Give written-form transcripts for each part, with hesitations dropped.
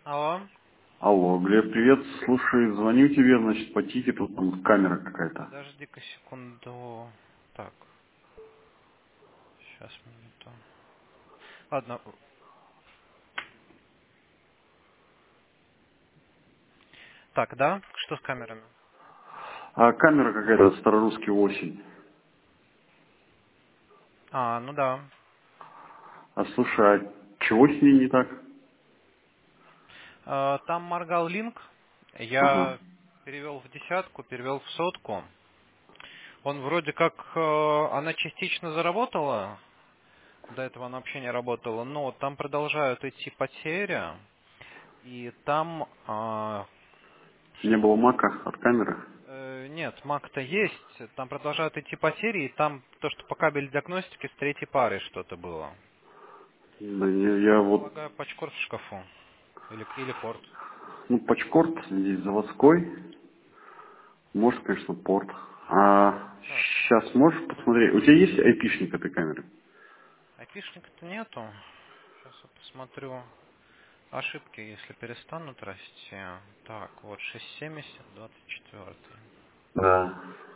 Алло. Алло, Глеб, привет. Слушай, звоню тебе, значит, по тикету, там камера какая-то. Подожди-ка секунду. Так, сейчас минуту. Ладно. Так, да? Что с камерами? А камера какая-то старорусский осень. А, ну да. А слушай, а чего с ней не так? Там моргал линк. Ага. Я перевел в десятку, перевел в сотку. Он вроде как, она частично заработала. До этого она вообще не работала. Но там продолжают идти потери. И там Не было мака от камеры? нет, Mac-то есть, там продолжают идти потери, и там то, что по кабель диагностики с третьей парой что-то было. Да не, я вот, Полагаю, пачкорд в шкафу. Или порт. ну, пачкорт здесь заводской. Может, конечно, порт. А Так, сейчас можешь посмотреть? У тебя есть айпишник этой камеры? айпишника-то нету. Сейчас я посмотрю ошибки, если перестанут расти. Так, вот 670, 24. Да.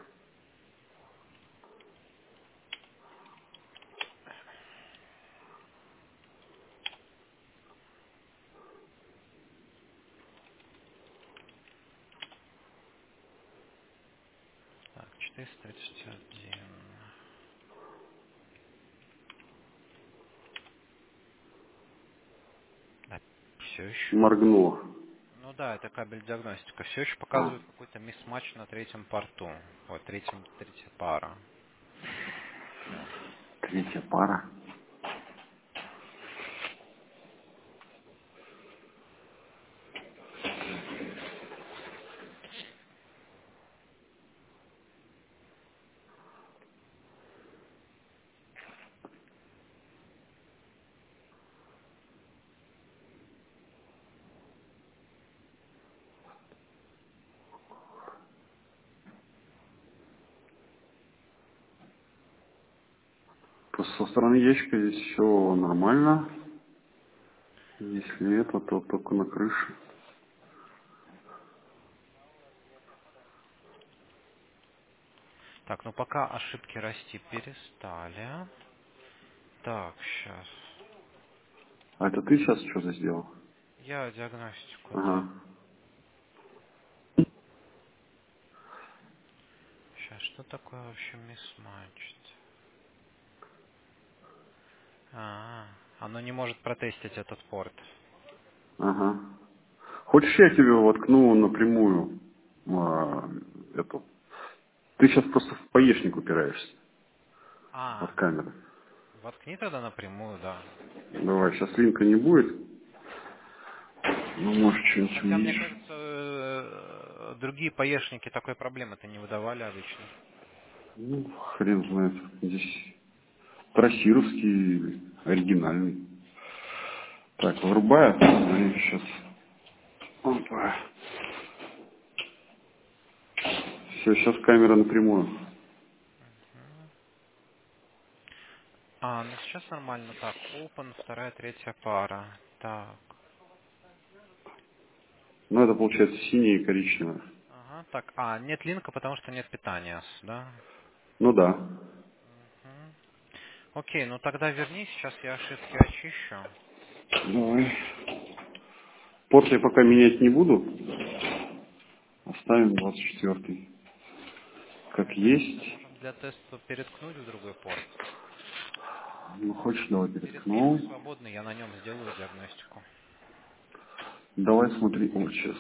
Так, 431. Да, все еще. Моргнула. Ну да, это кабель диагностика. Все еще А, показывает какой-то мисс-матч на третьем порту. Вот, третья пара. третья пара. Просто со стороны ящика здесь все нормально. Если это, то только на крыше. Так, ну пока ошибки расти перестали. Так, сейчас. А это ты сейчас что-то сделал? Я диагностику, да. Ага. Сейчас, что такое вообще мисс-матч? Оно не может протестить этот порт. Ага. Хочешь, я тебе воткну напрямую эту? Ты сейчас просто в поешник упираешься от А, камеры. воткни тогда напрямую, да. Давай, сейчас линка не будет. Ну, может, что-нибудь Хотя, мне увидишь. кажется, другие поешники такой проблемы-то не выдавали обычно. Ну, хрен знает. Здесь трассировский оригинальный. Так, врубаю. Сейчас. Опа. Все, сейчас камера напрямую. Ну сейчас нормально. Так, open, вторая, третья пара. Так. Ну, это получается синяя и коричневая. Ага, так. Нет линка, потому что нет питания, да? Ну да. Мгм. Окей, ну тогда вернись, сейчас я ошибки очищу. Давай. Порт я пока менять не буду. Оставим 24-й. Как Нет, есть. можем для теста переткнуть в другой порт. Ну, хочешь, давай Перед первый переткнул. свободный, я на нем сделаю диагностику. Давай смотри. Вот сейчас.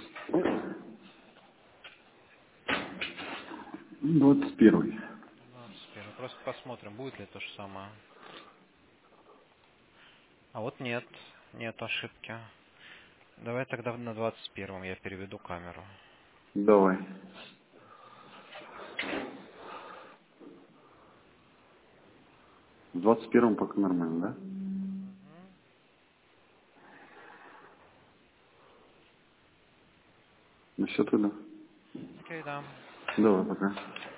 21-й. 21. Просто посмотрим, будет ли то же самое. А вот нет, нет ошибки. Давай тогда на 21 я переведу камеру. Давай. В 21-м пока нормально, да? Мгм. Ну все тогда. Окей, да. Давай, пока.